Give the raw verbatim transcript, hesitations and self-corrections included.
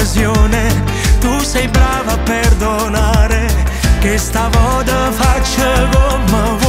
occasione, tu sei brava a perdonare, che stavolta faccio come vuoi.